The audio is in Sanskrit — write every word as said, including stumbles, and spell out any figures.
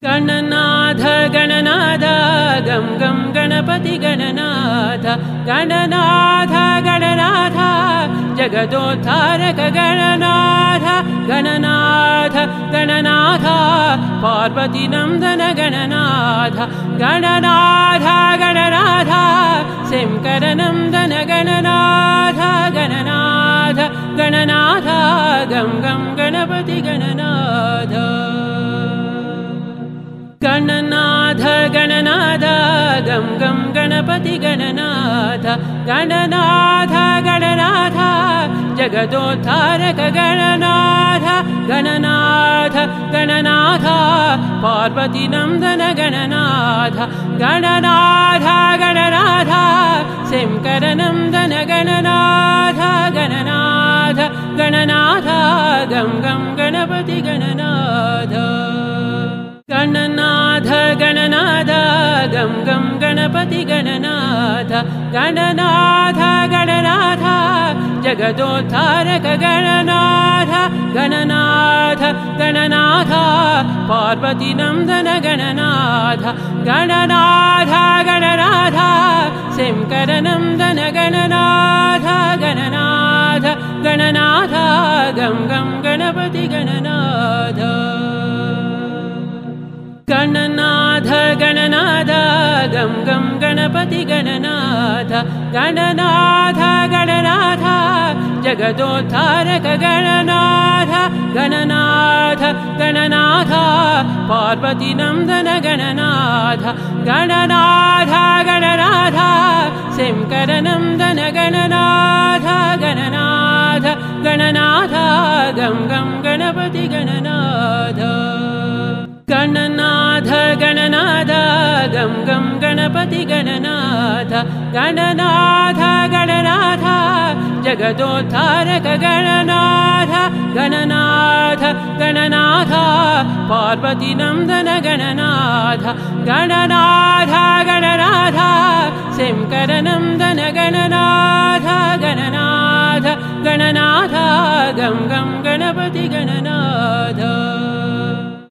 गणनाथ गणनाथ गम गम गणपति गणनाथ गणनाथ गणनाथ जगदोद्धारक गणनाथ गणनाथ गणनाथ पार्वती नंदन गणनाथ गणनाथ गणनाथ शंकर नंदन गणनाथ गणनाथ गणनाथ गम गम गणपति गणनाथ गणनाथ गणनाथ गम गम गणपति गणनाथ गणनाथ गणनाथ जगदोद्धारक गणनाथ गणनाथ गणनाथ पार्वती नंदन गणनाथ गणनाथ गणनाथ शंकर नंदन गणनाथ गणनाथ गणनाथ गम गम गणपति गणनाथ गणनाथ गणनाथ गम गम गणपति गणनाथ गणनाथ गणनाथ जगदोद्धारक गणनाथ गणनाथ गणनाथ पार्वती नंदन गणनाथ गणनाथ गणनाथ शंकर नंदन गणनाथ गणनाथ गणनाथ गम गम गणपति गणनाथ गणनाथ गणनाथ गम गम गणपति गणनाथ गणनाथ गणनाथ जगदोद्धारक गणनाथ गणनाथ गणनाथ पार्वती नंदन गणनाथ गणनाथ गणनाथ शंकर नंदन गणनाथ गणनाथ गणनाथ गम गम गणपति गणनाथ गणनाथ गणनाथ गम गम गणपति गणनाथ गणनाथ गणनाथ जगदोद्धारक गणनाथ गणनाथ गणनाथ पार्वती नंदन गणनाथ गणनाथ गणनाथ शंकर नंदन गणनाथ गणनाथ गणनाथ गम गम गणपति गणनाथ।